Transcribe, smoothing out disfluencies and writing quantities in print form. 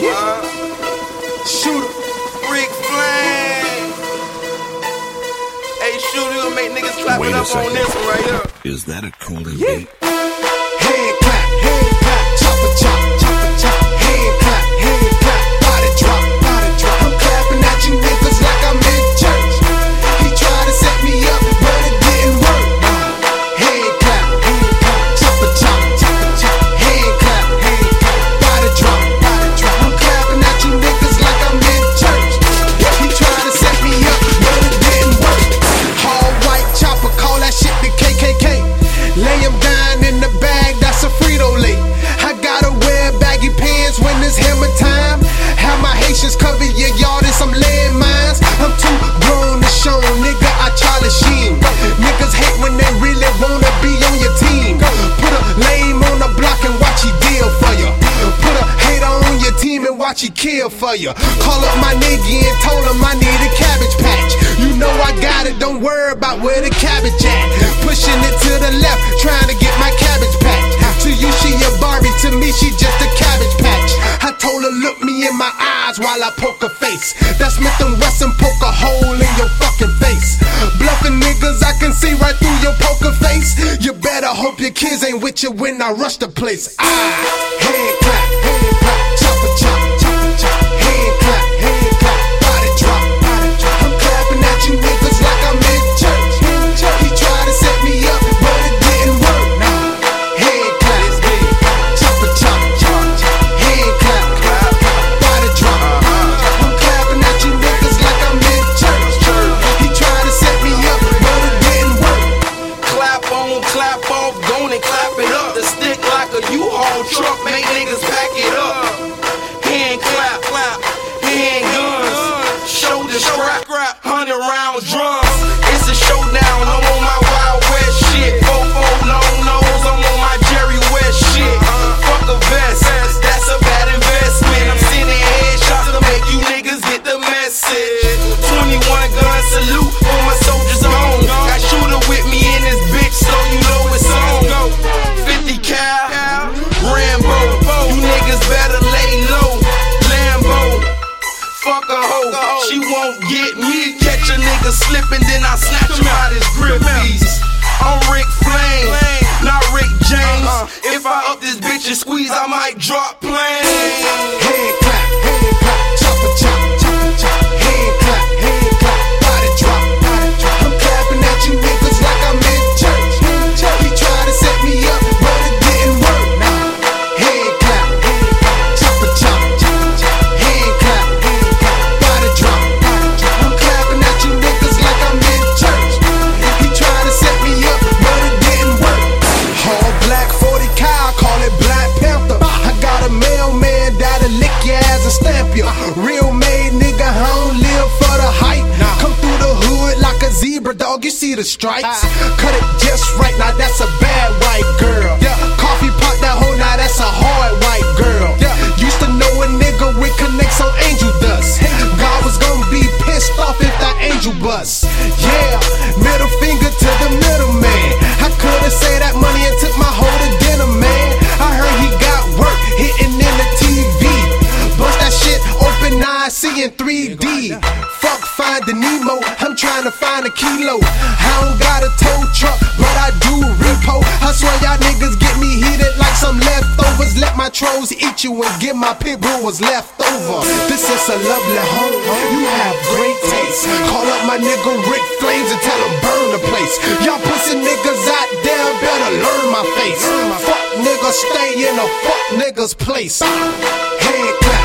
Shooter, Rick Flame. Hey, Shooter, gonna make niggas clap it up on this one right here. Is that a Coley beat? Hand clap, chopper chop, chopper chop. Hand clap, body drop, body drop. I'm clapping at you niggas like I'm in church. He tried to set me up, but it didn't work. Hand clap, chopper chop, chopper chop. Hand clap, body drop, body drop. I'm clapping at you niggas like I'm in church. He tried to set me up, but it didn't work. All white chopper, call that shit the KKK. Lay him down in the bag, that's a Frito-Lay. I gotta wear baggy pants when it's hammer time. Have my Haitians cover your yard in some landmines. I'm too grown to show, nigga, I Charlie Sheen. Niggas hate when they really wanna be on your team. Put a lame on the block and watch he deal for you. Put a hater on your team and watch he kill for you. Call up my nigga and told him I need a cabbage patch. You know I got it, don't worry about where the cabbage at. Pushing it to the left, trying to get my cabbage patch. To you she a Barbie, to me she just a cabbage patch. I told her look me in my eyes while I poke her face. That Smith & Wesson poke a hole in your fucking face. Bluffing niggas, I can see right through your poker face. You better hope your kids ain't with you when I rush the place. Hand clap, chopper chop, chopper chop. Hand clap, body drop, body drop. I'm clapping at you niggas like I'm in church. He tried to set me up, but it didn't work. Hand clap, chopper chop, hand clap, body drop. I'm clapping at you niggas like I'm in church. He tried to set me up, but it didn't work. Clap on, clap off, go and clap it up. The stick like a U-Haul truck, make niggas pack it up. Hand clap, hand guns, shoulder strap, 100-round drums. It's a showdown, I'm on my Wild West shit. 4-4 long nose, I'm on my Jerry West shit. Fuck a vest, that's a bad investment. I'm sending headshots to make you niggas get the message. 21 gun salute for my soldiers on. Got Shooter with me in this bitch, so you know it's on. 50 cal, Rambo, you niggas better lay low. Lambo, fuck a hoe, she won't get me. Catch a nigga slipping, then I snatch him out his grip piece. I'm Rick Flame, not Rick James. If I up this bitch and squeeze, I might drop planes. Hand clap, chopper chop, chopper chop. Hand clap, body drop, body drop. I'm clapping at you niggas like I'm in church. He tried to set me up, but it didn't work. Hand clap, chopper chop, hand clap, body drop, body drop. I'm clapping at you niggas like I'm in church. He tried to set me up, but it didn't work. All black 40 cal, call it Black Panther. I got a mailman that'll lick your ass and stamp you. Real made nigga, I don't live for the hype. Come through the hood like a zebra, dog, you see the stripes. Cut it just right, now that's a bad white girl. Coffee pot that hoe, now that's a hard white girl. Used to know a nigga with connects on angel dust. God was gonna be pissed off if that angel bust. Yeah, middle finger to the middleman. I could've saved that money and took my hoe to dinner, man. I heard he got work hitting in the TV. Bust that shit open, now I see in 3D. Fuck finding Nemo, I'm trying to find a kilo. I don't got a tow truck, but I do repo. I swear y'all niggas get me heated like some leftovers. Let my trolls eat you and get my pit bull was left over. This is a lovely home, you have great taste. Call up my nigga Rick Flames and tell him burn the place. Y'all pussy niggas out there better learn my face. Fuck niggas stay in a fuck niggas place. Hand clap.